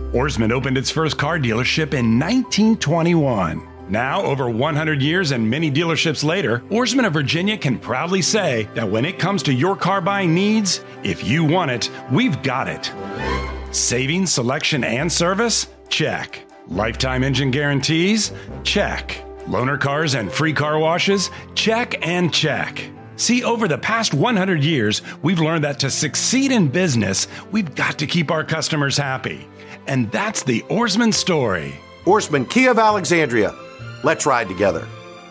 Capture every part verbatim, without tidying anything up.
Oarsman opened its first car dealership in nineteen twenty-one. Now, over one hundred years and many dealerships later, Oarsman of Virginia can proudly say that when it comes to your car buying needs, if you want it, we've got it. Savings, selection, and service? Check. Lifetime engine guarantees? Check. Loaner cars and free car washes? Check and check. See, over the past one hundred years, we've learned that to succeed in business, we've got to keep our customers happy. And that's the Oarsman story. Oarsman Kia of Alexandria. Let's ride together.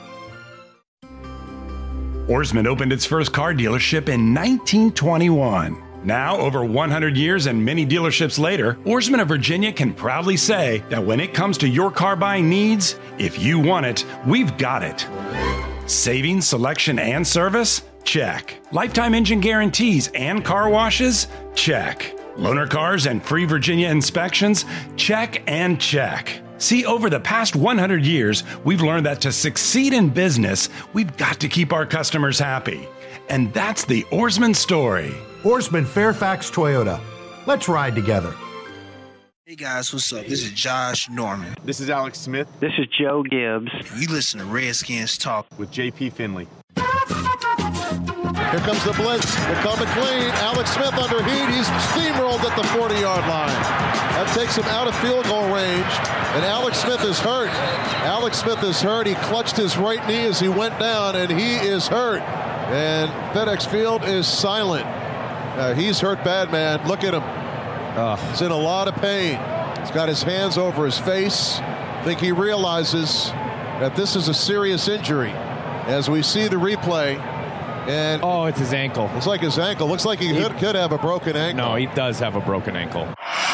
Oarsman opened its first car dealership in nineteen twenty-one. Now, over one hundred years and many dealerships later, Oarsman of Virginia can proudly say that when it comes to your car buying needs, if you want it, we've got it. Savings, selection, and service? Check. Lifetime engine guarantees and car washes? Check. Loaner cars and free Virginia inspections? Check and check. See, over the past one hundred years, we've learned that to succeed in business, we've got to keep our customers happy. And that's the Oarsman story. Oarsman Fairfax Toyota. Let's ride together. Hey guys, what's up? This is Josh Norman. This is Alex Smith. This is Joe Gibbs. You listen to Redskins Talk with J P Finley. Here comes the blitz. Here comes McLean. Alex Smith under heat. He's steamrolled at the forty-yard line. That takes him out of field goal range. And Alex Smith is hurt. Alex Smith is hurt. He clutched his right knee as he went down, and he is hurt. And FedEx Field is silent. Uh, he's hurt bad, man. Look at him. Uh, he's in a lot of pain. He's got his hands over his face. I think he realizes that this is a serious injury. As we see the replay, and oh, it's his ankle. It's like his ankle. Looks like he, he could, could have a broken ankle. No, he does have a broken ankle.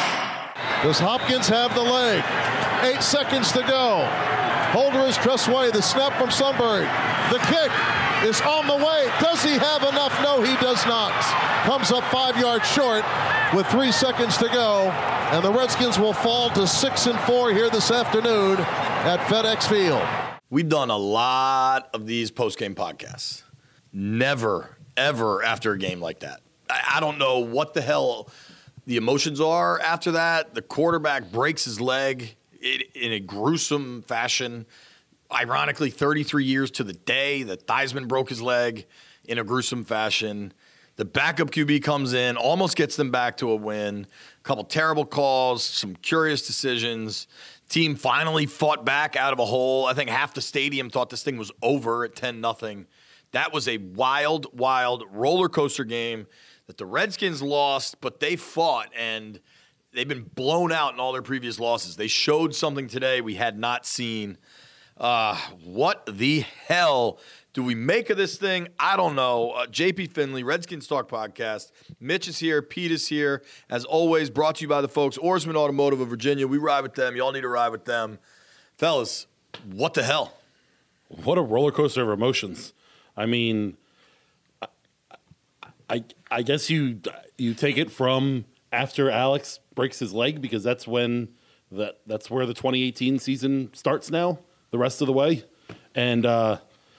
Does Hopkins have the leg? Eight seconds to go. Holder is Cressway. The snap from Sunbury. The kick is on the way. Does he have enough? No, he does not. Comes up five yards short with three seconds to go. And the Redskins will fall to six and four here this afternoon at FedEx Field. We've done a lot of these post-game podcasts. Never, ever after a game like that. I, I don't know what the hell the emotions are after that. The quarterback breaks his leg in, in a gruesome fashion. Ironically, thirty-three years to the day that Theismann broke his leg in a gruesome fashion. The backup Q B comes in, almost gets them back to a win. A couple terrible calls, some curious decisions. Team finally fought back out of a hole. I think half the stadium thought this thing was over at ten nothing. That was a wild, wild roller coaster game that the Redskins lost, but they fought, and they've been blown out in all their previous losses. They showed something today we had not seen. Uh, what the hell do we make of this thing? I don't know. Uh, J P Finley, Redskins Talk Podcast. Mitch is here. Pete is here. As always, brought to you by the folks, Oarsman Automotive of Virginia. We ride with them. Y'all need to ride with them. Fellas, what the hell? What a roller coaster of emotions. I mean, I, I, I guess you you take it from after Alex breaks his leg, because that's when that that's where the twenty eighteen season starts now, the rest of the way. And uh,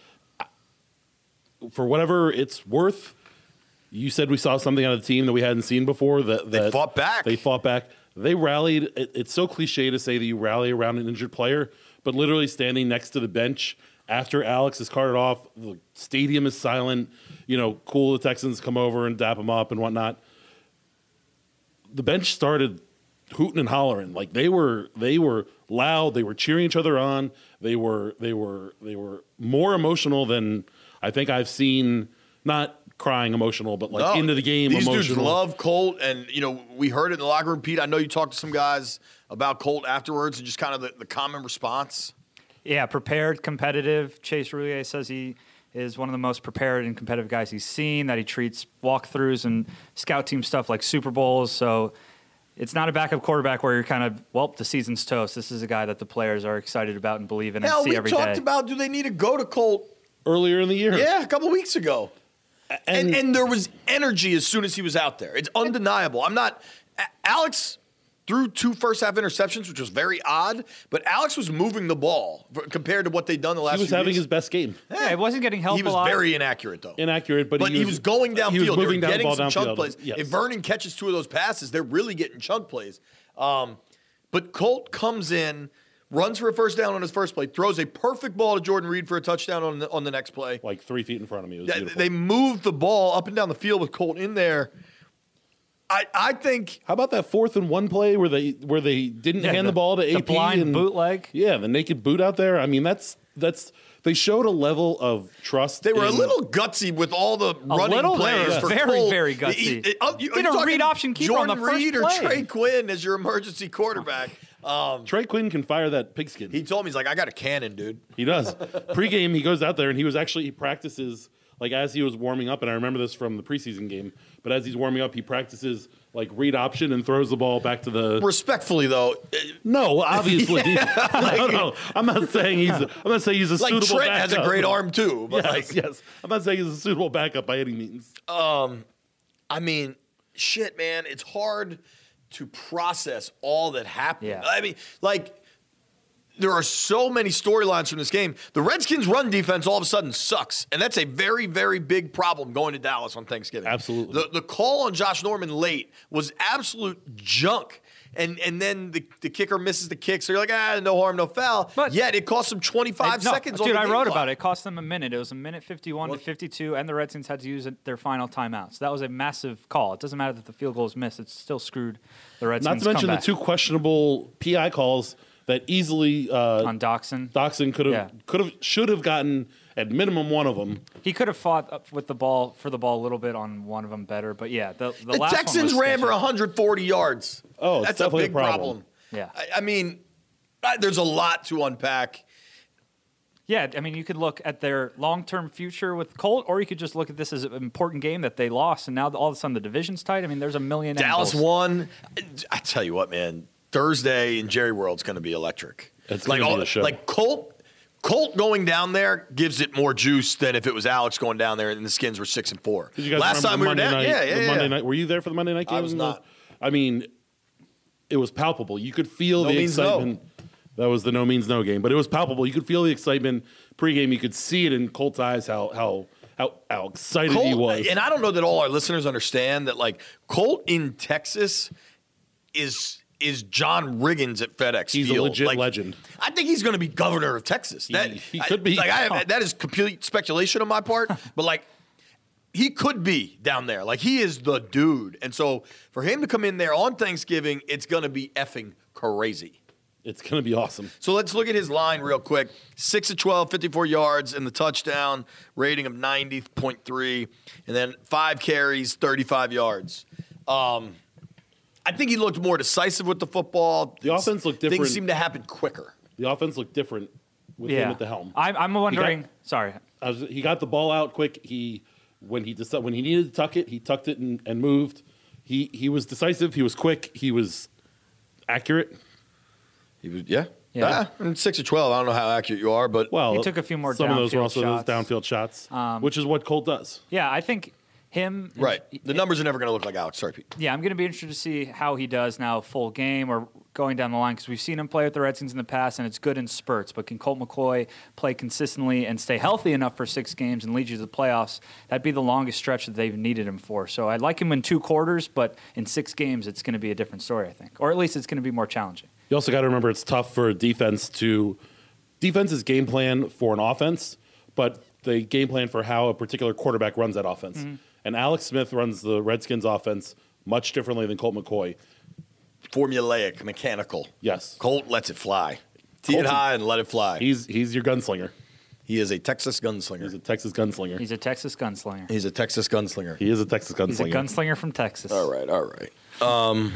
for whatever it's worth, you said we saw something on the team that we hadn't seen before. That, that they fought back. They fought back. They rallied. It, it's so cliche to say that you rally around an injured player, but literally standing next to the bench after Alex is carted off, the stadium is silent. You know, cool, the Texans come over and dap him up and whatnot. The bench started hooting and hollering. Like they were they were loud, they were cheering each other on. They were they were they were more emotional than I think I've seen, not crying emotional, but like no, into the game these emotional. These dudes love Colt, and you know, we heard it in the locker room. Pete, I know you talked to some guys about Colt afterwards and just kind of the, the common response. Yeah, prepared, competitive. Chase Roulier says he is one of the most prepared and competitive guys he's seen, that he treats walkthroughs and scout team stuff like Super Bowls. So it's not a backup quarterback where you're kind of, well, the season's toast. This is a guy that the players are excited about and believe in and Hell, see every day. we talked about, do they need to go to Colt? Earlier in the year. Yeah, a couple weeks ago. And, and, and there was energy as soon as he was out there. It's undeniable. I'm not – Alex – threw two first-half interceptions, which was very odd, but Alex was moving the ball compared to what they'd done the last few weeks. He was having his best game. Yeah, he wasn't getting help He was a lot. very inaccurate, though. Inaccurate, but, but he, he was, was going downfield. He was moving they were down getting the ball some downfield. chunk plays. Yes. If Vernon catches two of those passes, they're really getting chunk plays. Um, But Colt comes in, runs for a first down on his first play, throws a perfect ball to Jordan Reed for a touchdown on the, on the next play. Like three feet in front of me. It was They, beautiful. they moved the ball up and down the field with Colt in there. I, I think. How about that fourth and one play where they where they didn't Yeah, hand the- the, ball to the A P blind and bootleg? Yeah, the naked boot out there. I mean, that's that's they showed a level of trust. They were in- a little gutsy with all the running little? They plays were for very, Colt. very gutsy. He- he- oh, you- Did are you a talking read option keeper on Jordan the first Reed or play. Trey Quinn as your emergency quarterback. Um, Trey Quinn can fire that pigskin. he He, told me, he's like, I got a cannon, dude. does. Pre-game, he goes out there and he was actually he practices like as he was warming up, and I remember this from the preseason game. But as he's warming up, he practices like read option and throws the ball back to the. Respectfully, though, No, obviously, no, no. I'm not saying he's. I'm not saying he's a like suitable Trent backup. has a great arm, too. But Yes, like, yes. I'm not saying he's a suitable backup by any means. I mean, shit, man, it's hard to process all that happened. Yeah. I mean, like, there are so many storylines from this game. The Redskins' run defense all of a sudden sucks, and that's a very, very big problem going to Dallas on Thanksgiving. Absolutely. The, the call on Josh Norman late was absolute junk. And and then the, the kicker misses the kick, so you're like, ah, no harm, no foul. But- Yet it cost them twenty-five No, seconds on dude, the I game wrote clock. about it. It cost them a minute. It was a minute fifty-one to fifty-two, and the Redskins had to use it, their final timeout. So that was a massive call. It doesn't matter that the field goal is missed. It's still screwed the Not Redskins' to mention comeback. the two questionable P I calls that easily uh, on Doxson. Doxson could have Yeah. could have should have gotten at minimum one of them. He could have fought up with the ball for the ball a little bit on one of them better, but yeah, the, the, The last Texans one was ran for sketchy. one hundred forty yards. Oh, it's that's a definitely a big problem. Yeah. I, I mean, I, there's a lot to unpack. Yeah, I mean, you could look at their long-term future with Colt, or you could just look at this as an important game that they lost, and now all of a sudden the division's tight. I mean, there's a million Dallas angles. won. I tell you what, man. Thursday in Jerry World's going to be electric. It's like gonna be all- the show. like Colt. Colt going down there gives it more juice than if it was Alex going down there and the Skins were six and four. Did you guys Last remember time the we were Monday down, night, yeah, yeah, the yeah. Monday night. Were you there for the Monday night game? I was not. I mean, it was palpable. You could feel No the means no. excitement. That was the no means no game, but it was palpable. You could feel the excitement pregame. You could see it in Colt's eyes how how how, how excited Colt, he was. and I don't know that all our listeners understand that. Like Colt in Texas is is John Riggins at FedEx He's a Field. legit Like, legend. I think he's going to be governor of Texas. He- That he I- could be. Like I have, Huh. that is complete speculation on my part, but like he could be down there. Like he is the dude, and so for him to come in there on Thanksgiving, it's going to be effing crazy. It's going to be awesome. So let's look at his line real quick. six of twelve, fifty-four yards, and the touchdown, rating of ninety point three, and then five carries, thirty-five yards. Um, I think he looked more decisive with the football. The offense looked different. Things seemed to happen quicker. The offense looked different with him Yeah, at the helm. I'm, I'm wondering. sorry, I was, he got the ball out quick. He when he decided, when he needed to tuck it, he tucked it and, and moved. He he was decisive. He was quick. He was accurate. He was, yeah. Yeah. Ah, and six of twelve. I don't know how accurate you are, but Well, He took a few more Some of those were downfield also shots. those downfield shots, which is what Colt does. yeah, I think him. right. The numbers are never going to look like Alex. Sorry, Pete. Yeah, I'm going to be interested to see how he does now, full game or going down the line, because we've seen him play with the Redskins in the past, and it's good in spurts. But can Colt McCoy play consistently and stay healthy enough for six games and lead you to the playoffs? That'd be the longest stretch that they've needed him for. So I'd like him in two quarters, but in six games, it's going to be a different story, I think, or at least it's going to be more challenging. You also got to remember it's tough for a defense to defense's game plan for an offense, but the game plan for how a particular quarterback runs that offense. Mm-hmm. And Alex Smith runs the Redskins offense much differently than Colt McCoy. Formulaic, mechanical. Yes. Colt lets it fly. Tee it Colt's- high and let it fly. He's he's your gunslinger. He is a Texas gunslinger. He's a Texas gunslinger. He's a Texas gunslinger. He's a Texas gunslinger. He is a Texas gunslinger. He's a gunslinger from Texas. All right, all right. Um,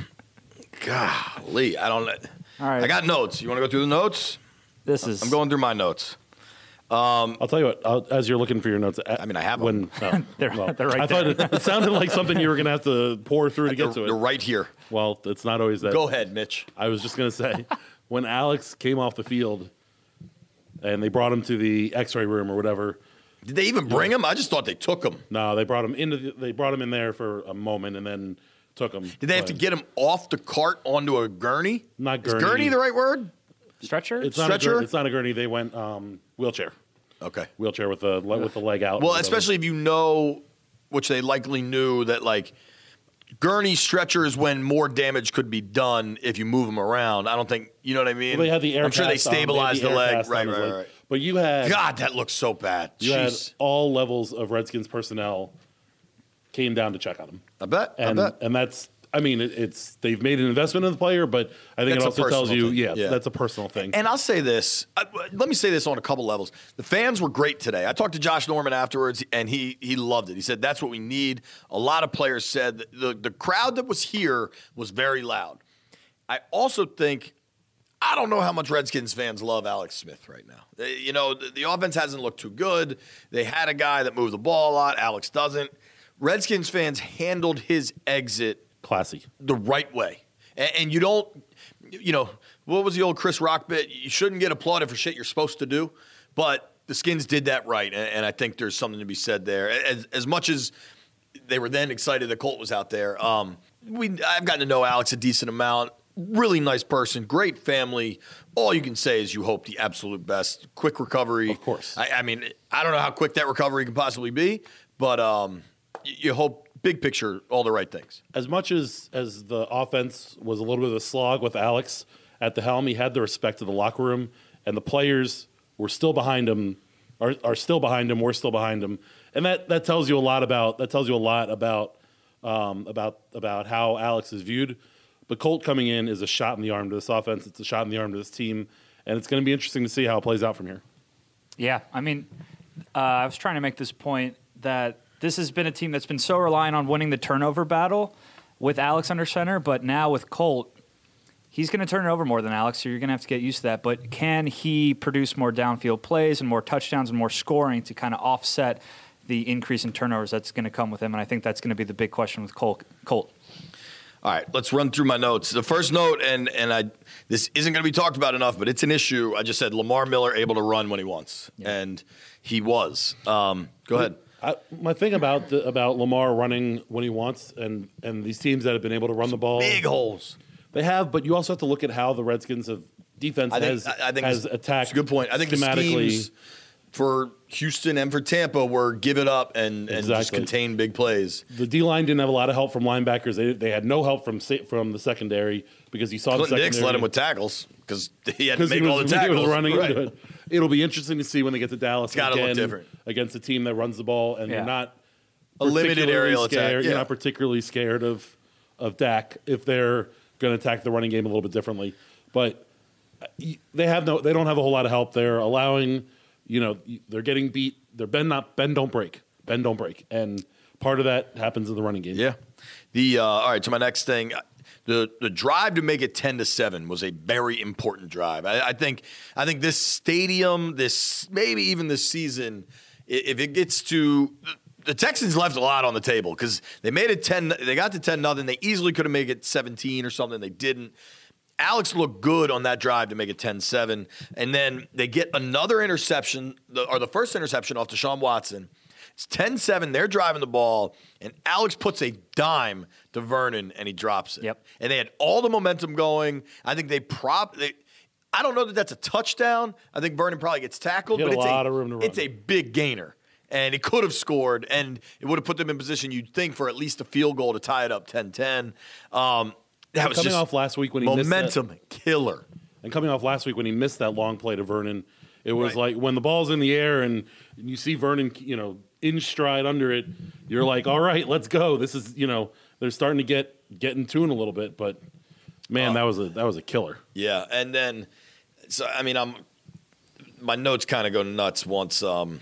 golly, I don't know. All right. I got notes. You want to go through the notes? This is. I'm going through my notes. I'll tell you what. I'll, as you're looking for your notes, I mean, I have when oh, They're- well, they're right I thought it, it sounded like something you were going to have to pour through to They're, get to they're it. right here. Well, it's not always that. Go ahead, Mitch. I was just going to say, when Alex came off the field and they brought him to the X-ray room or whatever. Did they even bring him? I just thought they took him. No, they brought him into. The, they brought him in there for a moment and then took him. Did they have to But get him off the cart onto a gurney? Not Is gurney. gurney the right word? Stretcher? It's not a Stretcher? gurney. It's not a gurney. They went um, wheelchair. Okay. Wheelchair with the with the leg out. Well, or whatever. especially if you know, which they likely knew, that like gurney stretcher is when more damage could be done if you move them around. I don't think, you know what I mean? Well, they had the air I'm sure they cast on, stabilized they the, had the air leg. cast Right, on his right, leg. right. But you had God, that looks so bad. you Jeez. had all levels of Redskins personnel came down to check on him. I bet. And I bet. and that's I mean it, it's they've made an investment in the player, but I think That's a it also tells personal you thing. yeah, Yeah. that's a personal thing. And I'll say this. I, let me say this on a couple levels. The fans were great today. I talked to Josh Norman afterwards, and he he loved it. He said that's what we need. A lot of players said that the the crowd that was here was very loud. I also think. I don't know how much Redskins fans love Alex Smith right now. They, you know, the, the offense hasn't looked too good. They had a guy that moved the ball a lot. Alex doesn't. Redskins fans handled his exit Classy. the right way. And, and you don't, you know, what was the old Chris Rock bit? You shouldn't get applauded for shit you're supposed to do. But the Skins did that right. And, and I think there's something to be said there. As, as much as they were then excited that Colt was out there, um, we I've gotten to know Alex a decent amount. Really nice person, great family. All you can say is you hope the absolute best. Quick recovery. Of course. I, I mean, I don't know how quick that recovery can possibly be, but um, you, you hope, big picture, all the right things. As much as as the offense was a little bit of a slog with Alex at the helm, he had the respect of the locker room, and the players were still behind him, are are still behind him. We're still behind him, and that, that tells you a lot about that tells you a lot about um, about about how Alex is viewed. But Colt coming in is a shot in the arm to this offense. It's a shot in the arm to this team, and it's going to be interesting to see how it plays out from here. Yeah, I mean, uh, I was trying to make this point that this has been a team that's been so reliant on winning the turnover battle with Alex under center, but now with Colt, he's going to turn it over more than Alex, so you're going to have to get used to that. But can he produce more downfield plays and more touchdowns and more scoring to kind of offset the increase in turnovers that's going to come with him? And I think that's going to be the big question with Colt. Colt. All right, let's run through my notes. The first note, and and I this isn't going to be talked about enough, but it's an issue. I just said Lamar Miller able to run when he wants, yeah. and he was. Um, go ahead. I, my thing about the, about Lamar running when he wants, and and these teams that have been able to run the ball, big holes. They have, but you also have to look at how the Redskins have defense I think, has I think has it's, attacked. It's a good point. I think the schemes for Houston and for Tampa were give it up and, and exactly. just contain big plays. The D-line didn't have a lot of help from linebackers. They they had no help from from the secondary because you saw Clinton the secondary. Dix led him with tackles because he had to make he was, all the tackles. He was running right. into it. It'll be interesting to see when they get to Dallas it's again look different. against a team that runs the ball and yeah. you're not a limited aerial scared, attack. Yeah. You're not particularly scared of of Dak if they're going to attack the running game a little bit differently. But they have no, they don't have a whole lot of help. They're allowing, you know, they're getting beat. They're bend not bend don't break, bend don't break, and part of that happens in the running game. Yeah. The uh, all right. So my next thing, the the drive to make it ten to seven was a very important drive. I, I think I think this stadium, this maybe even this season, if it gets to. The Texans left a lot on the table because they made it ten. They got to ten nothing. They easily could have made it seventeen or something. They didn't. Alex looked good on that drive to make it ten seven. And then they get another interception, or the first interception off Deshaun Watson. It's ten seven. They're driving the ball, and Alex puts a dime to Vernon, and he drops it. Yep. And they had all the momentum going. I think they prop. They, I don't know that that's a touchdown. I think Vernon probably gets tackled, He had but a it's lot a, of room to run. it's a big gainer. And he could have scored, and it would have put them in position, you'd think, for at least a field goal to tie it up ten ten. Um, that was coming just off last week when he momentum missed that, killer. And coming off last week when he missed that long play to Vernon, it was Right. like when the ball's in the air and you see Vernon, you know, in stride under it, you're like, all right, let's go. This is, you know, they're starting to get get in tune a little bit, but man, Uh, that was a that was a killer. Yeah, and then, so I mean, I'm my notes kind of go nuts once um,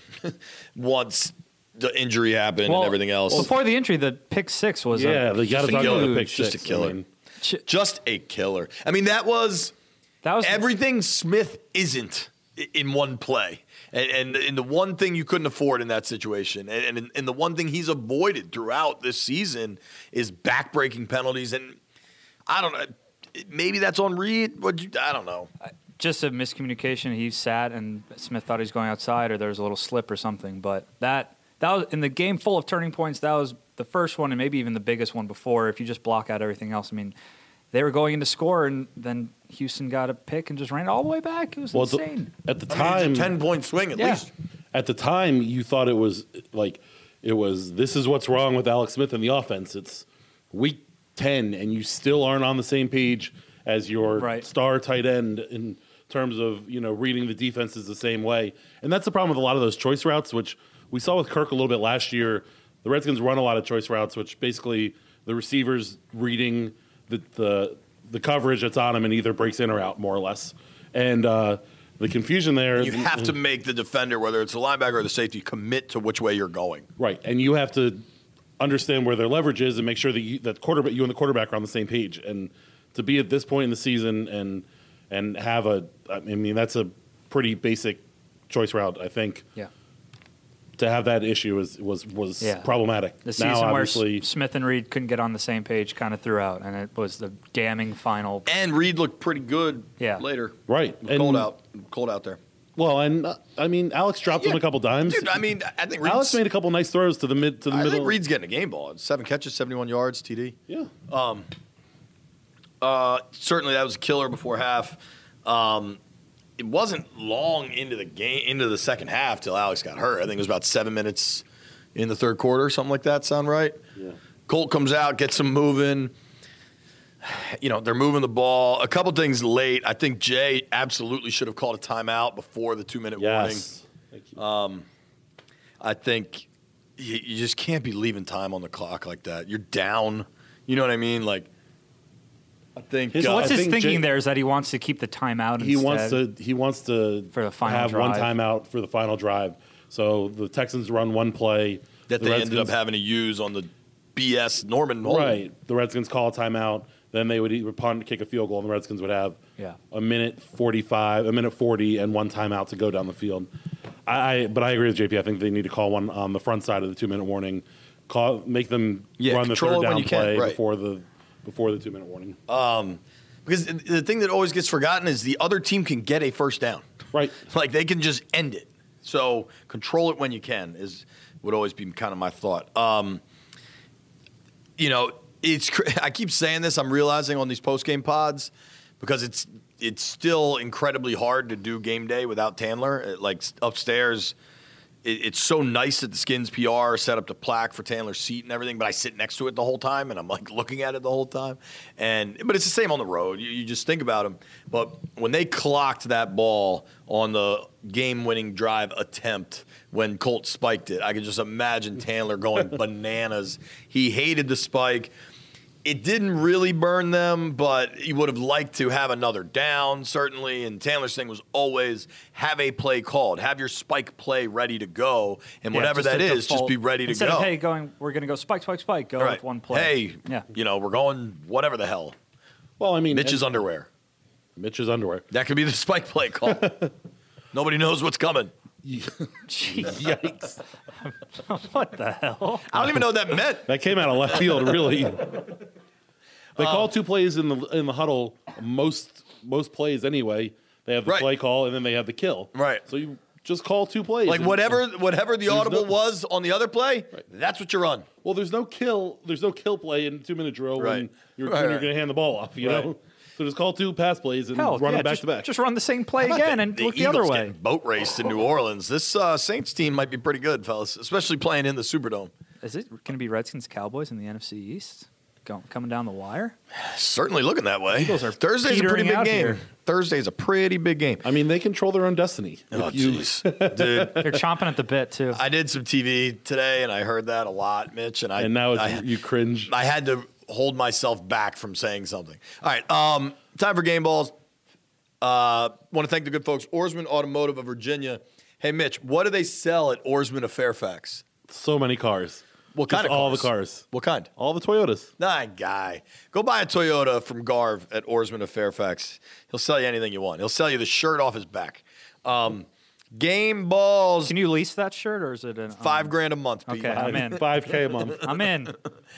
once the injury happened Well, and everything else. Before the injury, the pick six was Yeah, a they got to talk about the pick Just six. a killer. I mean, Just a killer. I mean, that was that was everything Smith isn't i- in one play. And, and, and the one thing you couldn't afford in that situation, and, and, and the one thing he's avoided throughout this season is backbreaking penalties. And I don't know, maybe that's on Reed. What you, I don't know. just a miscommunication. He sat and Smith thought he was going outside, or there was a little slip or something. But that that was in the game full of turning points. That was the first one, and maybe even the biggest one before. If you just block out everything else, I mean, they were going into score, and then Houston got a pick and just ran it all the way back. It was well, insane. The, at the I mean, time, it's a ten-point swing at Yeah. least. at the time, you thought it was like it was. This is what's wrong with Alex Smith and the offense. It's weak ten and you still aren't on the same page as your Right. star tight end in terms of, you know, reading the defenses the same way. And that's the problem with a lot of those choice routes, which we saw with Kirk a little bit last year. The Redskins run a lot of choice routes, which basically the receivers reading the the, the coverage that's on him and either breaks in or out, more or less. And uh, the confusion there. You have to make the defender, whether it's the linebacker or the safety, commit to which way you're going. Right, and you have to understand where their leverage is and make sure that you, that quarterback, you and the quarterback are on the same page. And to be at this point in the season and and have a, I mean, that's a pretty basic choice route, I think. Yeah. To have that issue was was was Yeah. problematic. The season now, where obviously, S- Smith and Reed couldn't get on the same page kind of throughout, and it was the damning final. And Reed looked pretty good Yeah. later. right, It was cold and- out. Cold out there. Well, and uh, I mean, Alex dropped him Yeah. a couple times. Dude, I mean, I think Reed's, Alex made a couple nice throws to the mid to the I middle. think Reed's getting a game ball. Seven catches, seventy-one yards, T D. yeah, Uh, certainly, that was a killer before half. Um, it wasn't long into the game, into the second half, till Alex got hurt. I think it was about seven minutes in the third quarter, something like that. Sound right? yeah. Colt comes out, gets them moving. You know, they're moving the ball. A couple things late. I think Jay absolutely should have called a timeout before the two-minute warning. Yes. Thank you. I think you, you just can't be leaving time on the clock like that. You're down. You know what I mean? Like, I think. His- uh, So what's I his think thinking Jay- there is that he wants to keep the timeout He instead. wants to. He wants to For the final have one drive. timeout for the final drive. So the Texans run one play that the they ended up Redskins- having to use on the B S Norman Hole. Right. The Redskins call a timeout. Then they would either punt, kick a field goal, and the Redskins would have Yeah. a minute forty-five, a minute forty, and one timeout to go down the field. I, I but I agree with J P. I think they need to call one on the front side of the two-minute warning. Call, make them Yeah, run the control third it when down you can, play right. before the before the two-minute warning. Because the- the thing that always gets forgotten is the other team can get a first down. Right. Like they can just end it. So control it when you can is would always be kind of my thought. Um, you know, it's cr- I keep saying this. I'm realizing on these post game pods because it's it's still incredibly hard to do game day without Tandler. It, like upstairs, it, it's so nice that the Skins P R set up the plaque for Tandler's seat and everything. But I sit next to it the whole time and I'm like looking at it the whole time. And but it's the same on the road. You, you just think about them. But when they clocked that ball on the game-winning drive attempt when Colt spiked it, I could just imagine Tandler going bananas. He hated the spike. It didn't really burn them, but he would have liked to have another down, certainly. And Tandler's thing was always have a play called. Have your spike play ready to go. And Yeah, whatever just that a is, just default- be ready to Instead go. of, hey, going, we're going to go spike, spike, spike, go All right. with one play. Hey, Yeah. you know, we're going whatever the hell. Well, I mean, Mitch's and- underwear. Mitch's underwear. That could be the spike play call. Nobody knows what's coming. Yikes. What the hell? I don't even know what that meant. That came out of left field, really. They call two plays in the in the huddle. Most most plays anyway. They have the Right. play call and then they have the kill. Right. So you just call two plays. Like And- whatever whatever the There's audible no- was on the other play, that's what you run. Well, there's no kill. There's no kill play in two minute drill when Right. you're Right, when you're right. going to hand the ball off. You Right. know. So just call two pass plays and Hell, run yeah, them back just, to back. just run the same play How about again and the look the Eagles other way. getting boat raced in New Orleans. This uh, Saints team might be pretty good, fellas, especially playing in the Superdome. Is it going to be Redskins Cowboys in the N F C East? Going, coming down the wire? Certainly looking that way. Eagles are Thursday's a pretty petering big out game. here. Thursday's a pretty big game. I mean, they control their own destiny. Oh, If you- jeez. Dude, They're chomping at the bit, too. I did some T V today, and I heard that a lot, Mitch. And I and now it's, I, you cringe. I had to hold myself back from saying something. All right, um, time for game balls. Uh, want to thank the good folks, Oarsman Automotive of Virginia. Hey, Mitch, what do they sell at Oarsman of Fairfax? So many cars. What Just kind of all cars? the cars. What kind? All the Toyotas. Nah, guy. Go buy a Toyota from Garv at Oarsman of Fairfax. He'll sell you anything you want. He'll sell you the shirt off his back. Um, game balls, Can you lease that shirt, or is it an, um, five grand a month. Pete. Okay, I'm in. five K a month. I'm in.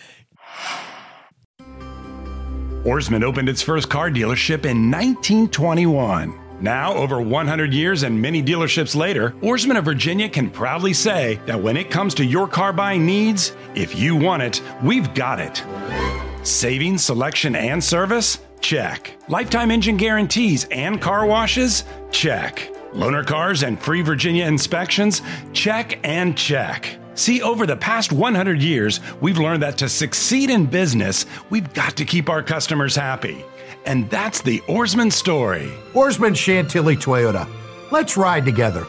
Oarsman opened its first car dealership in nineteen twenty-one. Now, over one hundred years and many dealerships later, Oarsman of Virginia can proudly say that when it comes to your car buying needs, if you want it, we've got it. Savings, selection, and service? Check. Lifetime engine guarantees and car washes? Check. Loaner cars and free Virginia inspections? Check and check. See, over the past one hundred years, we've learned that to succeed in business, we've got to keep our customers happy. And that's the Oarsman story. Oarsman Chantilly Toyota. Let's ride together.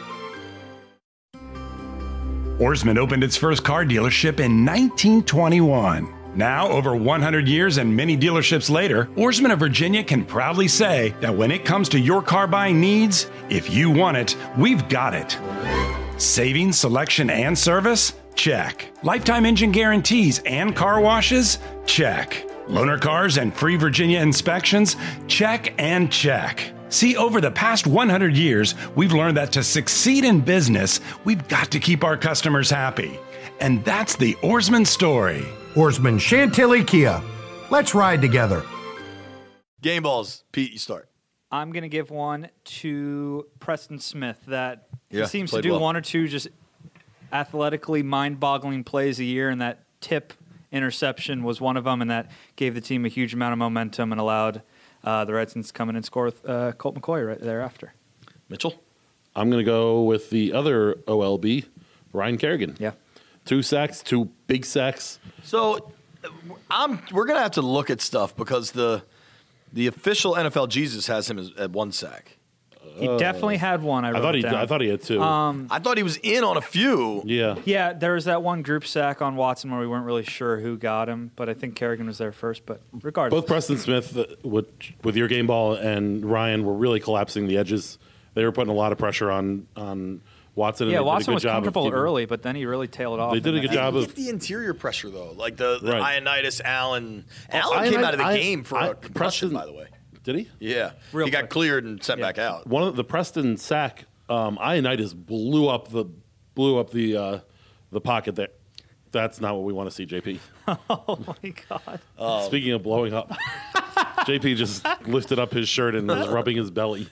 Oarsman opened its first car dealership in nineteen twenty-one. Now, over one hundred years and many dealerships later, Oarsman of Virginia can proudly say that when it comes to your car buying needs, if you want it, we've got it. Savings, selection, and service? Check. Lifetime engine guarantees and car washes? Check. Loaner cars and free Virginia inspections? Check and check. See, over the past one hundred years, we've learned that to succeed in business, we've got to keep our customers happy. And that's the Oarsman story. Oarsman Chantilly Kia. Let's ride together. Game balls. Pete, you start. I'm going to give one to Preston Smith that Yeah, he seems to played do well. one or two just athletically mind-boggling plays a year, and that tip interception was one of them, and that gave the team a huge amount of momentum and allowed uh, the Redskins to come in and score with uh, Colt McCoy right thereafter. Mitchell? I'm going to go with the other O L B, Ryan Kerrigan. Yeah. Two sacks, two big sacks. So I'm, we're going to have to look at stuff because the the official N F L Jesus has him as, at one sack. He definitely had one. I, wrote I thought he it down. I thought he had two. Um, I thought he was in on a few. yeah. Yeah, there was that one group sack on Watson where we weren't really sure who got him, but I think Kerrigan was there first. But regardless, Both Preston Smith uh, with with your game ball and Ryan were really collapsing the edges. They were putting a lot of pressure on on Watson. And yeah, they did a Watson good was job of comfortable keeping- early, but then he really tailed off. They did a in good the job end. of Get the interior pressure though, like the, the Right. Ioannidis Allen. Oh, Allen came Ioannidis- out of the I- game for I- a concussion, Preston- by the way. Did he? Yeah, Real he got quick. cleared and sent Yeah. back out. One of the Preston sack, um, Ioannidis blew up the blew up the uh, the pocket there. That's not what we want to see, J P. Oh my god! Speaking of blowing up, J P just lifted up his shirt and was rubbing his belly.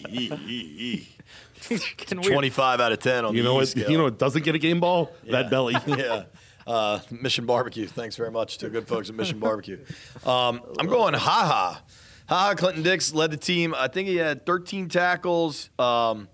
Can we- Twenty-five out of ten on You the know E what? scale. You know what doesn't get a game ball? That belly. yeah. Uh, Mission Barbecue. Thanks very much to good folks at Mission Barbecue. Um, I'm going ha-ha. Ha-ha Clinton Dix led the team. I think he had thirteen tackles. Um,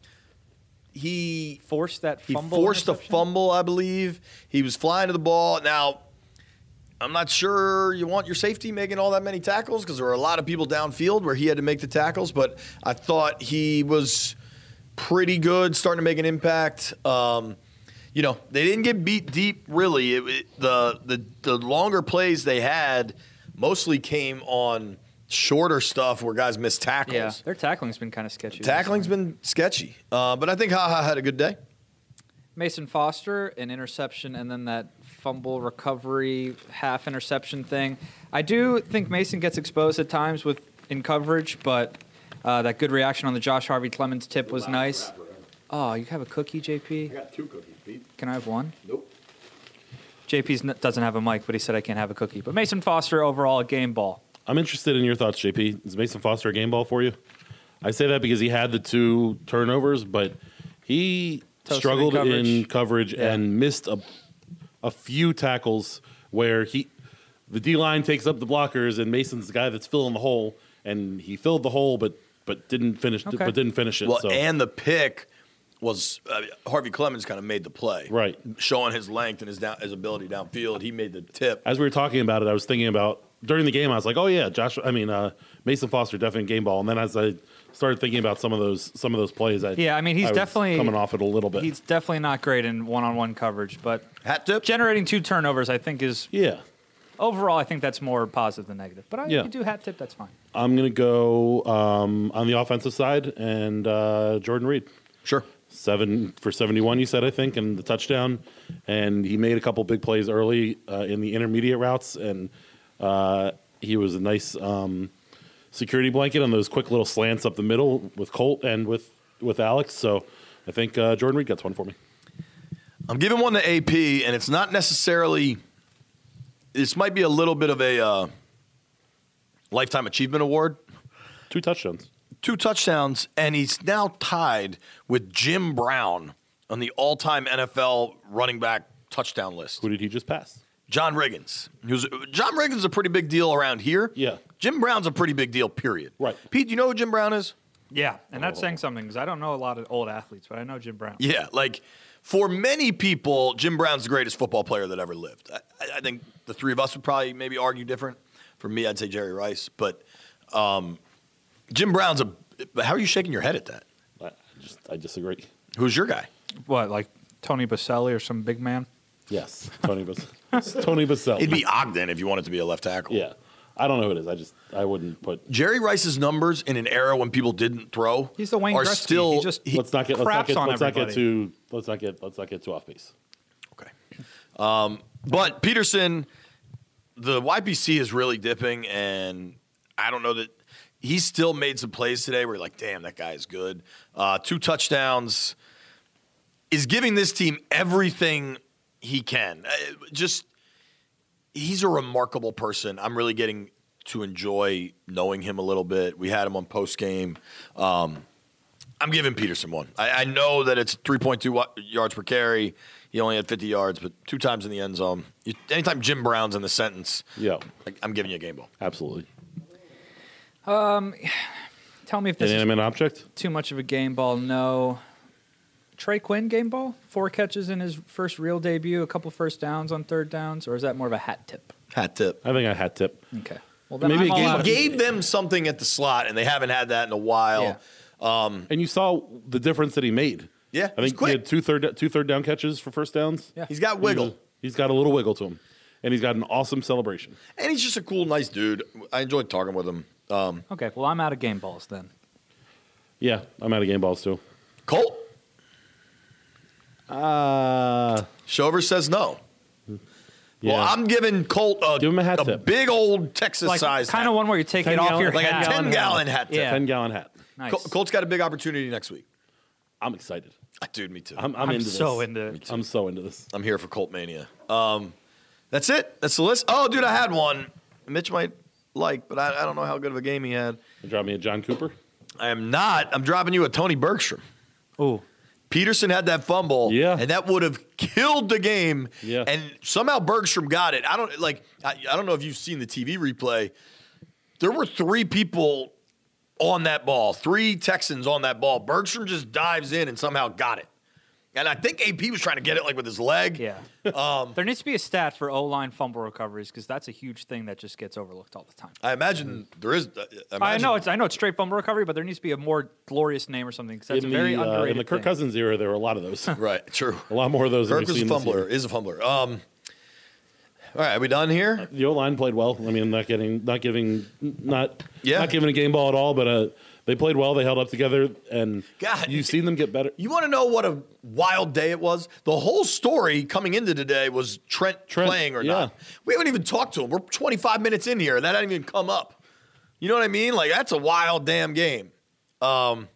he forced that he fumble. forced a interception? fumble, I believe. He was flying to the ball. Now, I'm not sure you want your safety making all that many tackles because there were a lot of people downfield where he had to make the tackles, but I thought he was pretty good, starting to make an impact. Um, you know, they didn't get beat deep, really. It, it, the, the the longer plays they had mostly came on shorter stuff where guys missed tackles. Yeah, their tackling's been kind of sketchy. Tackling's been sketchy, uh, but I think Ha Ha had a good day. Mason Foster, an interception, and then that fumble recovery half interception thing. I do think Mason gets exposed at times with in coverage, but uh, that good reaction on the Josh Harvey Clemens tip was nice. Oh, you have a cookie, J P? I got two cookies, Pete. Can I have one? Nope. J P doesn't have a mic, but he said I can't have a cookie. But Mason Foster, overall, a game ball. I'm interested in your thoughts, J P. Is Mason Foster a game ball for you? I say that because he had the two turnovers, but he Toasted in struggled coverage. in coverage Yeah. and missed a a few tackles where he the D line takes up the blockers and Mason's the guy that's filling the hole, and he filled the hole, but but didn't finish Okay. but didn't finish it. Well, so. and the pick was uh, Harvey Clemens kind of made the play, Right. Showing his length and his down, his ability downfield. He made the tip. As we were talking about it, I was thinking about during the game. I was like, "Oh yeah, Josh. I mean, uh, Mason Foster definitely game ball." And then as I started thinking about some of those some of those plays, I Yeah, I mean, he's I was definitely coming off it a little bit. He's definitely not great in one-on-one coverage, but Hat tip. generating two turnovers, I think, is yeah, overall. I think that's more positive than negative. But I, Yeah. you do hat tip, that's fine. I'm gonna go um, on the offensive side and uh, Jordan Reed. Sure. Seven for seventy-one, you said, I think, and the touchdown. And he made a couple big plays early uh, in the intermediate routes, and uh, he was a nice um, security blanket on those quick little slants up the middle with Colt and with, with Alex. So I think uh, Jordan Reed gets one for me. I'm giving one to A P, and it's not necessarily. This might be a little bit of a uh, lifetime achievement award. Two touchdowns. Two touchdowns, and he's now tied with Jim Brown on the all-time N F L running back touchdown list. Who did he just pass? John Riggins. Who's, John Riggins is a pretty big deal around here. Yeah. Jim Brown's a pretty big deal, period. Right. Pete, you know who Jim Brown is? Yeah, and that's saying something because I don't know a lot of old athletes, but I know Jim Brown. Yeah, like for many people, Jim Brown's the greatest football player that ever lived. I, I think the three of us would probably maybe argue different. For me, I'd say Jerry Rice. But um, Jim Brown's a – how are you shaking your head at that? I just I disagree. Who's your guy? What, like Tony Baselli or some big man? Yes, Tony Bas- Tony Baselli. It'd be Ogden if you wanted to be a left tackle. Yeah. I don't know who it is. I just I wouldn't put Jerry Rice's numbers in an era when people didn't throw. He's the Wayne are Gretzky. still. He just let's not get let's not craps get on let's not get everybody. too let's not get let's not get too off base. Okay. Um, but Peterson, the Y P C is really dipping, and I don't know that he's still made some plays today where you're like, damn, that guy is good. Uh, two touchdowns, is giving this team everything he can. Uh, just he's a remarkable person. I'm really getting to enjoy knowing him a little bit. We had him on post game. Um, I'm giving Peterson one. I, I know that it's three point two yards per carry. He only had fifty yards, but two times in the end zone. You, anytime Jim Brown's in the sentence, Yeah. like, I'm giving you a game ball. Absolutely. Um, tell me if this Inanimate is object? too much of a game ball. No. Trey Quinn game ball? Four catches in his first real debut, a couple first downs on third downs, or is that more of a hat tip? Hat tip. I think I hat tip. Okay. Well, then Maybe I'm a all game- out of- Gave them something at the slot, and they haven't had that in a while. Yeah. Um, And you saw the difference that he made. Yeah, I he's think quick. he had two third two third down catches for first downs. Yeah. He's got wiggle. He's, he's got a little wiggle to him, and he's got an awesome celebration. And he's just a cool, nice dude. I enjoyed talking with him. Um, Okay, well, I'm out of game balls then. Yeah, I'm out of game balls too. Colt? Uh Shover says no. yeah. Well, I'm giving Colt a, Give him a hat tip. big old Texas Like, size kind of one where you take ten it off gallon- your like hat. a ten gallon hat tip. Yeah. ten gallon hat. Nice. Col- Colt's got a big opportunity next week. I'm excited. Ah, Dude, me too. I'm, I'm, I'm into so this. into it. I'm so into this. I'm here for Colt Mania. Um, that's it. That's the list. Oh, dude, I had one. Mitch might like, but I, I don't know how good of a game he had. You drop me a John Cooper. I am not. I'm dropping you a Tony Bergstrom. Ooh. Peterson had that fumble, Yeah. and that would have killed the game. Yeah. And somehow Bergstrom got it. I don't like. I, I don't know if you've seen the T V replay. There were three people on that ball, three Texans on that ball. Bergstrom just dives in and somehow got it. And I think A P was trying to get it like with his leg. Yeah. Um, There needs to be a stat for O-line fumble recoveries because that's a huge thing that just gets overlooked all the time. I imagine there is. uh, I imagine- know it's I know it's straight fumble recovery, but there needs to be a more glorious name or something because that's in a very the, uh, underrated in the Kirk thing. Cousins era, there were a lot of those. Right. True. a lot more of those. than Kirk we've was a seen this fumbler. year. Is a fumbler. Um. All right. Are we done here? The O line played well. I mean, not getting, not giving, not, Yeah. not giving a game ball at all. But uh, they played well. They held up together, and God. you've seen them get better. You want to know what a wild day it was? The whole story coming into today was Trent, Trent, playing or yeah. not. We haven't even talked to him. We're twenty-five minutes in here, and that hasn't even come up. You know what I mean? Like, that's a wild damn game. Um,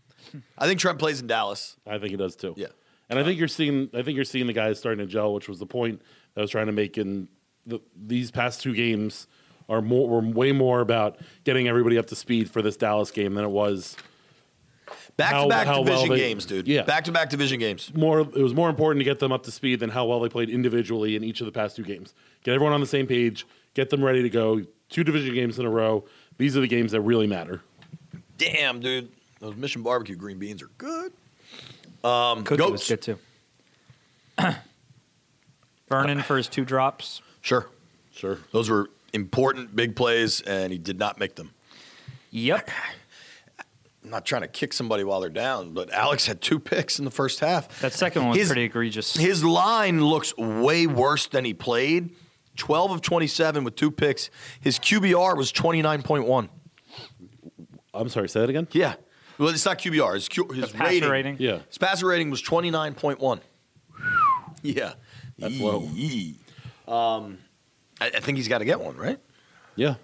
I think Trent plays in Dallas. I think he does too. Yeah. and I think you're seeing, I think you're seeing the guys starting to gel, which was the point that I was trying to make in the, these past two games. Are more, were way more about getting everybody up to speed for this Dallas game than it was. Back to back How- how division well they- games, dude. Yeah. Back to back division games. More, it was more important to get them up to speed than how well they played individually in each of the past two games. Get everyone on the same page, get them ready to go. Two division games in a row. These are the games that really matter. Damn, dude. Those Mission Barbecue green beans are good. Um, Cookie goats. was good too. Vernon for his two drops. Sure. Sure. Those were important big plays, and he did not make them. Yep. I'm not trying to kick somebody while they're down, but Alex had two picks in the first half. That second one was His- pretty egregious. His line looks way worse than he played. twelve of twenty-seven with two picks. His Q B R was twenty-nine point one. I'm sorry, say that again? Yeah. Well, it's not Q B R. His, Q, his passer rating. rating? Yeah. His passer rating was twenty-nine point one. Yeah. That's low. Yee. Um, I, I think he's got to get one, right? Yeah.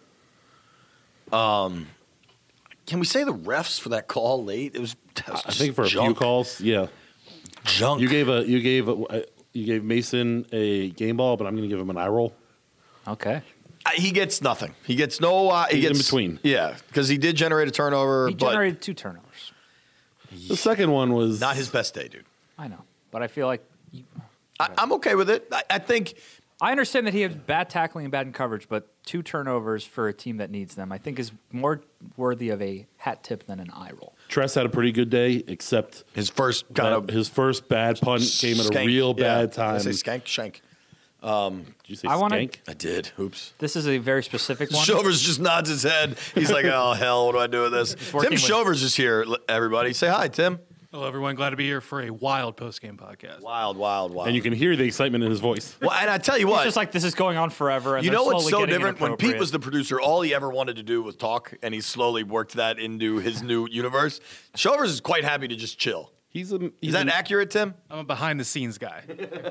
Can we say the refs for that call late? It was, that was I think for a few junk. calls, yeah. Junk. You gave a you gave a, you gave Mason a game ball, but I'm going to give him an eye roll. Okay. Uh, he gets nothing. He gets no. Uh, he He's in gets between. Yeah, because he did generate a turnover, He but generated two turnovers. The second one was not his best day, dude. I know, but I feel like you, I, I'm okay with it. I, I think I understand that he had bad tackling and bad in coverage, but two turnovers for a team that needs them, I think, is more worthy of a hat tip than an eye roll. Tress had a pretty good day, except his first kind of his first bad punt came at a skank. real Yeah. bad time. Did I say skank? Shank. Um, Did you say I wanna- skank? I did. Oops. This is a very specific one. Shovers just nods his head. He's like, oh, hell, what do I do with this? Tim working with- Shovers is here, everybody. Say hi, Tim. Hello, everyone. Glad to be here for a wild post-game podcast. Wild, wild, wild. And you can hear the excitement in his voice. Well, and I tell you It's what. just like this is going on forever. And You they're know what's slowly so getting different? When Pete inappropriate. was the producer, all he ever wanted to do was talk, and he slowly worked that into his new universe. Shovers is quite happy to just chill. He's a. He's Is that an- accurate, Tim? I'm a behind-the-scenes guy.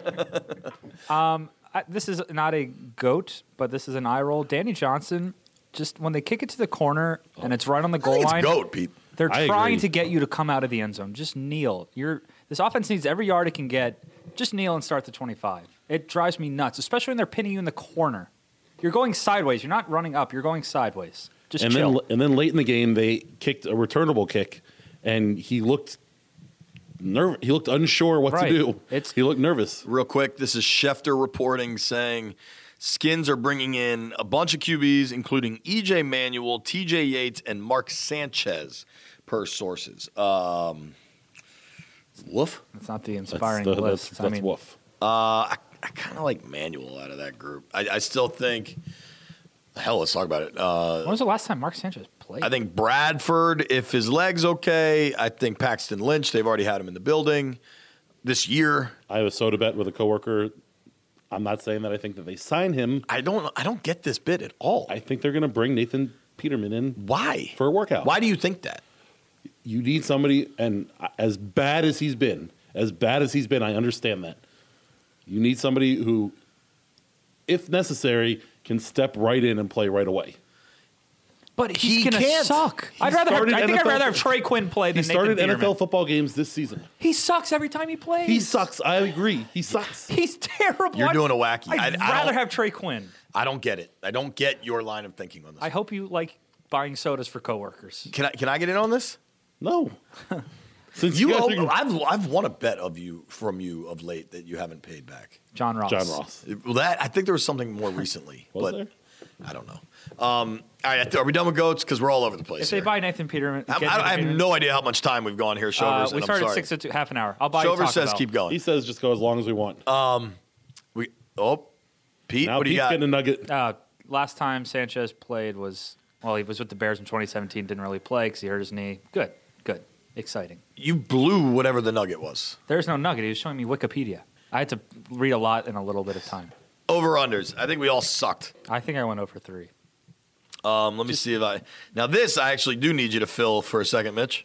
Um, I, this is not a goat, but this is an eye roll. Danny Johnson, just when they kick it to the corner and it's right on the I goal think it's line, goat, Pete. they're I trying agree. to get you to come out of the end zone. Just kneel. You're this offense needs every yard it can get. Just kneel and start the twenty-five. It drives me nuts, especially when they're pinning you in the corner. You're going sideways. You're not running up. You're going sideways. Just and chill. then and then late in the game they kicked a returnable kick, and he looked nerv- He looked unsure what Right. to do. It's- he looked nervous. Real quick, this is Schefter reporting saying Skins are bringing in a bunch of Q Bs, including E J Manuel, T J Yates, and Mark Sanchez, per sources. Um, woof. It's not the That's inspiring the, list. that's, I that's mean, woof. Uh, I, I kind of like Manuel out of that group. I, I still think. Hell, let's talk about it. Uh, when was the last time Mark Sanchez played? I think Bradford, if his leg's okay. I think Paxton Lynch, they've already had him in the building this year. I have a soda bet with a coworker. I'm not saying that I think that they sign him. I don't. I don't get this bit at all. I think they're going to bring Nathan Peterman in Why? for a workout. Why do you think that? You need somebody, and as bad as he's been, as bad as he's been, I understand that. You need somebody who, if necessary, can step right in and play right away. but he's He gonna can't. suck. He I'd rather. Have, started I think N F L I'd rather have Trey Quinn play He than started Nathan N F L Peterman. football games this season. He sucks every time he plays. He sucks. I agree. He sucks. He's terrible. You're I'd- doing a wacky. I'd I- I rather don't- have Trey Quinn. I don't get it. I don't get your line of thinking on this. I hope you like buying sodas for coworkers. Can I? Can I get in on this? No. Since You, guys owe, are- I've I've won a bet of you from you of late that you haven't paid back. John Ross. John Ross. Well, that I think there was something more recently, Was but there? I don't know. Um, all right, are we done with goats? Because we're all over the place. If they here. buy Nathan Peterman, I, get I, I Nathan have Peterman, no idea how much time we've gone here, Uh, Shovers. we and started I'm at sorry. six to two, half an hour. I'll buy you Shovers Taco says Bell. keep going. He says just go as long as we want. we oh, Pete, now what do you Pete's got? getting a nugget. Uh, last time Sanchez played was well, he was with the Bears in twenty seventeen. Didn't really play because he hurt his knee. Good, good, exciting. You blew whatever the nugget was. There's no nugget. He was showing me Wikipedia. I had to read a lot in a little bit of time. Over unders. I think we all sucked. I think I went over three. Um, let me see if I now this I actually do need you to fill for a second, Mitch.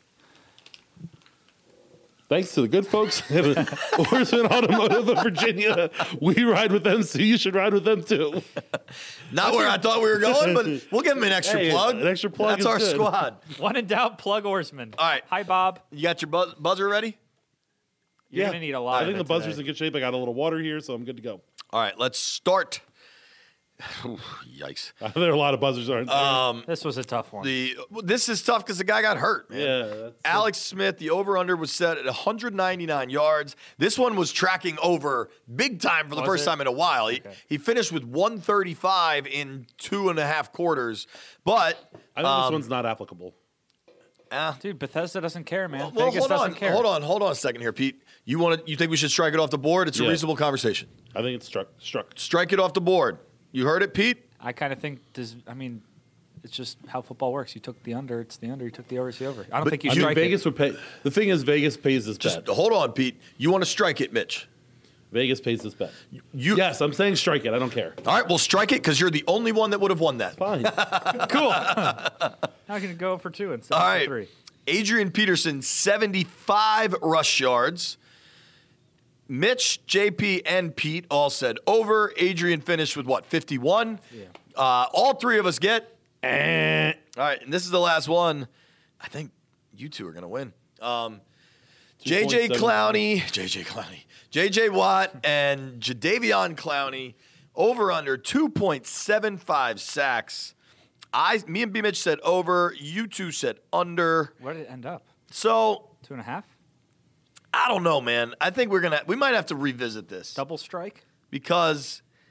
Thanks to the good folks at Oarsman Automotive of Virginia. We ride with them, so you should ride with them too. Not where I thought we were going, but we'll give him an extra Hey, plug. an extra plug That's is our good. squad. One in doubt, plug Oarsman. All right. Hi, Bob. You got your buzz- buzzer ready? You're gonna need a lot. I of think it the buzzer's today. in good shape. I got a little water here, so I'm good to go. All right, let's start. Yikes. there are a lot of buzzers, aren't there? Um, This was a tough one. the this is tough because the guy got hurt, man. yeah. That's Alex Smith, the over-under was set at one hundred ninety-nine yards. This one was tracking over big time for the Was first it? time in a while. He, Okay. he finished with one thirty-five in two and a half quarters, but I think um, this one's not applicable. eh. Dude, Bethesda doesn't care, man. Well, Vegas hold doesn't on, care. hold on, hold on a second here, Pete. You want to? You think we should strike it off the board? It's a Yeah. reasonable conversation. I think it's struck. Struck. Strike it off the board. You heard it, Pete? I kind of think does. I mean, it's just how football works. You took the under, it's the under. You took the over, it's the over. I don't But think you I mean, strike Vegas it. would pay. The thing is, Vegas pays this Just bet. hold on, Pete. You want to strike it, Mitch? Vegas pays this bet. You Yes, I'm saying strike it. I don't care. All right, well, strike it because you're the only one that would have won that. Fine. Cool. Now I can go for two instead All of right. three. Adrian Peterson, seventy-five rush yards. Mitch, J P, and Pete all said over. Adrian finished with what, fifty-one? Yeah. Uh, all three of us get. Eh. All right, and this is the last one. I think you two are going to win. Um, J J two point seven. Clowney, J J Clowney, J J Watt, and Jadavion Clowney over under two point seven five sacks. I, me and B Mitch said over. You two said under. Where did it end up? So Two and a half? I don't know, man. I think we're gonna we might have to revisit this Double strike? because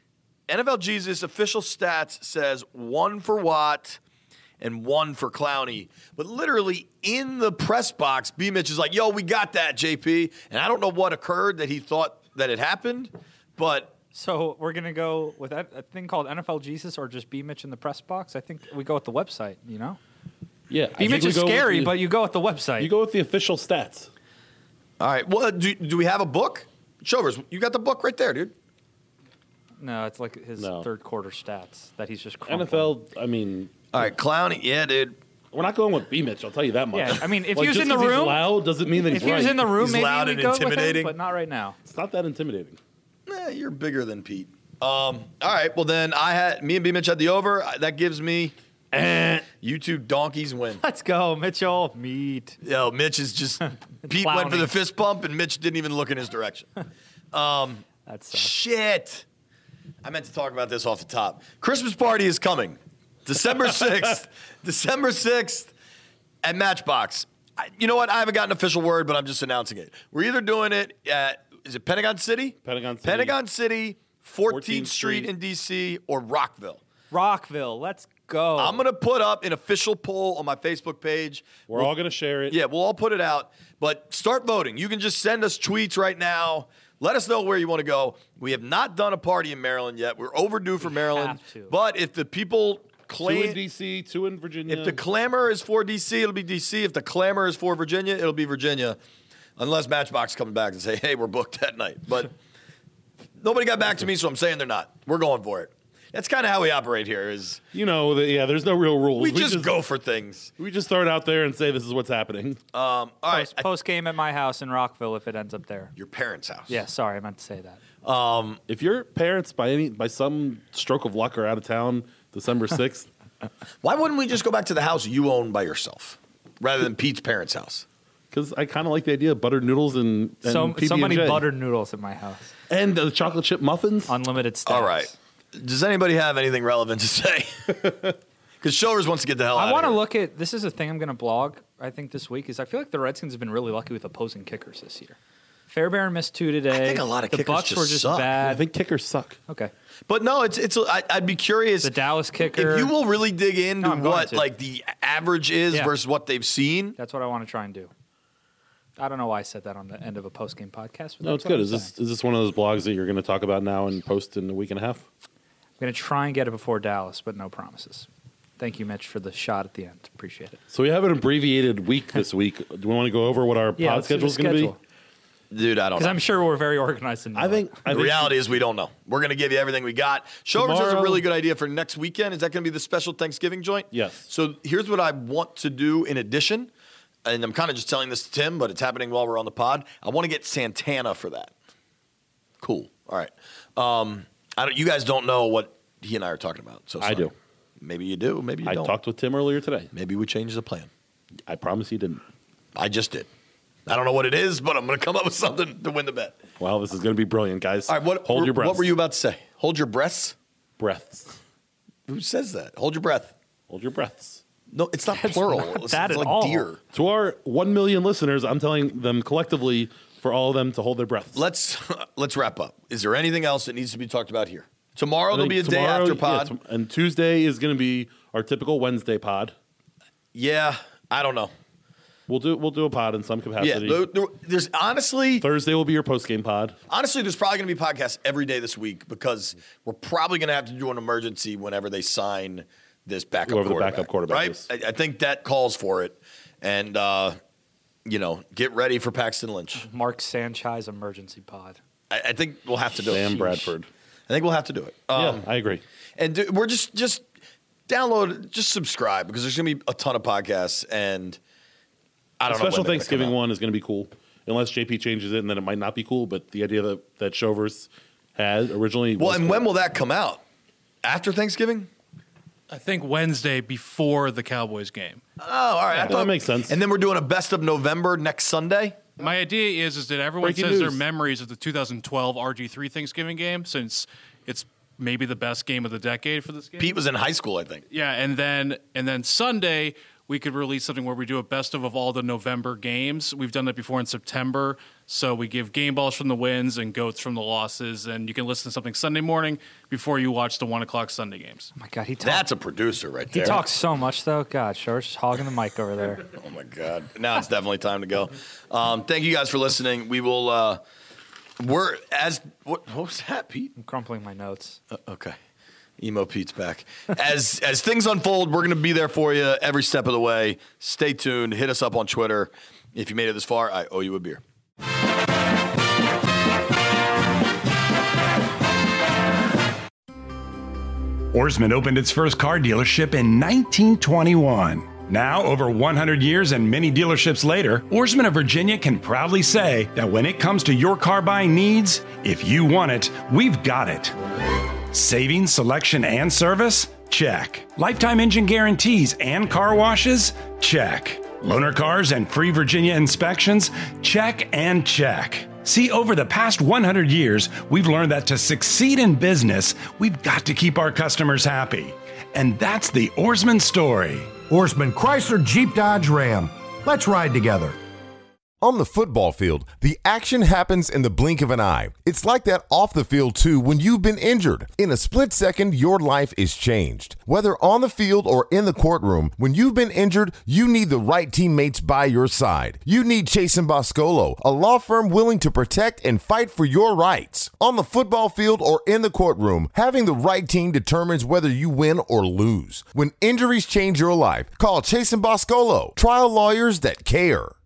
N F L Jesus official stats says one for Watt and one for Clowney. But literally in the press box, B. Mitch is like, yo, we got that, J P. And I don't know what occurred that he thought that it happened, but... So we're going to go with a a thing called N F L Jesus or just B. Mitch in the press box? I think we go with the website, you know? Yeah. B. Mitch is scary, the, but you go with the website. You go with the official stats. All right. Well, do, do we have a book? Shovers, you got the book right there, dude. No, it's like his No. third quarter stats that he's just N F L, I mean... All right, Clowney, yeah, dude. We're not going with B. Mitch, I'll tell you that much. Yeah, I mean, if Like, he was just in the 'cause room... he's loud doesn't mean that he's If he right. was in the room, He's maybe loud we'd and go with him, intimidating. but not right now. It's not that intimidating. Eh, you're bigger than Pete. Um, all right, well then I had me and B Mitch had the over. I- That gives me eh, you two donkeys win. Let's go, Mitchell. Meat. Yo, Mitch is just Pete went for the fist bump and Mitch didn't even look in his direction. Um, That's shit. I meant to talk about this off the top. Christmas party is coming, December sixth. December sixth at Matchbox. I, you know what? I haven't gotten an official word, but I'm just announcing it. We're either doing it at is it Pentagon City? Pentagon City. Pentagon City. fourteenth fourteenth Street Street in D C or Rockville. Rockville. Let's go. I'm going to put up an official poll on my Facebook page. We're We'll- all going to share it. Yeah, we'll all put it out. But start voting. You can just send us tweets right now. Let us know where you want to go. We have not done a party in Maryland yet. We're overdue for Maryland. have to. But if the people Two claim... in D C, two in Virginia. If the clamor is for D C, it'll be D C. If the clamor is for Virginia, it'll be Virginia. Unless Matchbox comes back and say, hey, we're booked that night. But nobody got back to me, so I'm saying they're not. We're going for it. That's kind of how we operate here is You know, the, yeah, there's no real rules. we, just, go for things. We just throw it out there and say this is what's happening. Um, all right. Post, post game at my house in Rockville if it ends up there. Your parents' house. Yeah, sorry, I meant to say that. Um, If your parents, by any by some stroke of luck, are out of town December sixth, why wouldn't we just go back to the house you own by yourself rather than Pete's parents' house? because I kind of like the idea of buttered noodles and, and So, so many P B and J. buttered noodles in my house. And the chocolate chip muffins. Unlimited stacks. All right. Does anybody have anything relevant to say? Because Showers wants to get the hell out I of want to here. look at this is a thing I'm going to blog. I think this week is I feel like the Redskins have been really lucky with opposing kickers this year. Fairbairn missed two today. I think a lot of the kickers Bucks just were just suck. bad. I think kickers suck. Okay. But no, it's it's. I, I'd be curious. The Dallas kicker. If you will really dig into No, I'm going what to. like the average is Yeah. versus what they've seen. That's what I want to try and do. I don't know why I said that on the end of a post game podcast. But No, it's that's what good. I'm Is this saying. is this one of those blogs that you're going to talk about now and post in a week and a half? I'm going to try and get it before Dallas, but no promises. Thank you, Mitch, for the shot at the end. Appreciate it. So we have an abbreviated week this week. Do we want to go over what our Yeah, pod let's do the schedule is going to be? schedule. Dude, I don't Because know. I'm sure we're very organized. And I think I the think reality is we don't know. We're going to give you everything we got. Showers has a Tomorrow- really good idea for next weekend. Is that going to be the special Thanksgiving joint? Yes. So here's what I want to do in addition, and I'm kind of just telling this to Tim, but it's happening while we're on the pod. I want to get Santana for that. Cool. All right. Um, I don't, you guys don't know what he and I are talking about. So I sorry. do. Maybe you do. Maybe you I don't. talked with Tim earlier today. Maybe we changed the plan. I promise you didn't. I just did. I don't know what it is, but I'm going to come up with something to win the bet. Well, this is going to be brilliant, guys. All right. What, Hold your breath. What were you about to say? Hold your breaths? breaths? Who says that? Hold your breath. Hold your breaths. No, it's not plural. not it's that it's at like all. deer. To our one million listeners, I'm telling them collectively for all of them to hold their breaths. Let's let's wrap up. Is there anything else that needs to be talked about here? Tomorrow I there'll think be a day tomorrow- after yeah, pod. tom- and Tuesday is going to be our typical Wednesday pod. Yeah, I don't know. We'll do we'll do a pod in some Yeah, capacity. there- there- there's honestly, Thursday will be your post game pod. honestly, there's probably going to be podcasts every day this week because we're probably going to have to do an emergency whenever they sign this backup Whoever the quarterback. backup quarterback right? is. I, I think that calls for it, and uh, you know, get ready for Paxton Lynch. Mark Sanchez emergency pod. I, I think we'll have to do Sam it. Bradford. I think we'll have to do it. Um, yeah, I agree. And do, we're just just download, just subscribe because there's going to be a ton of podcasts, and I The don't know. when special they're gonna Thanksgiving come out. one is going to be cool, unless J P changes it, and then it might not be cool. But the idea that that Shovers had originally. Well, was and cool. when will that come out? After Thanksgiving? I think Wednesday before the Cowboys game. Oh, all right. I Yeah, thought- that makes sense. And then we're doing a best of November next Sunday. My idea is is that everyone Breaking says their news. memories of the two thousand twelve R G three Thanksgiving game, since it's maybe the best game of the decade for this game. Pete was in high school, I think. Yeah, and then and then Sunday we could release something where we do a best of of all the November games. We've done that before in September. So we give game balls from the wins and goats from the losses. And you can listen to something Sunday morning before you watch the one o'clock Sunday games. Oh, my God. He talks, That's a producer right He there. talks so much, though. God, Shor's just hogging the mic over there. Oh, my God. Now it's definitely time to go. Um, thank you guys for listening. We will, uh, we're, as, what, what was that, Pete? I'm crumpling my notes. Uh, okay. Emo Pete's back. As as things unfold, we're going to be there for you every step of the way. Stay tuned. Hit us up on Twitter. If you made it this far, I owe you a beer. Ourisman opened its first car dealership in nineteen twenty-one. Now, over one hundred years and many dealerships later, Ourisman of Virginia can proudly say that when it comes to your car buying needs, if you want it, we've got it. Savings, selection, and service? Check. Lifetime engine guarantees and car washes? Check. Loaner cars and free Virginia inspections? Check and check. See, over the past one hundred years, we've learned that to succeed in business, we've got to keep our customers happy. And that's the Ourisman story. Ourisman Chrysler Jeep Dodge Ram. Let's ride together. On the football field, the action happens in the blink of an eye. It's like that off the field too when you've been injured. In a split second, your life is changed. Whether on the field or in the courtroom, when you've been injured, you need the right teammates by your side. You need Chase and Boscolo, a law firm willing to protect and fight for your rights. On the football field or in the courtroom, having the right team determines whether you win or lose. When injuries change your life, call Chase and Boscolo, trial lawyers that care.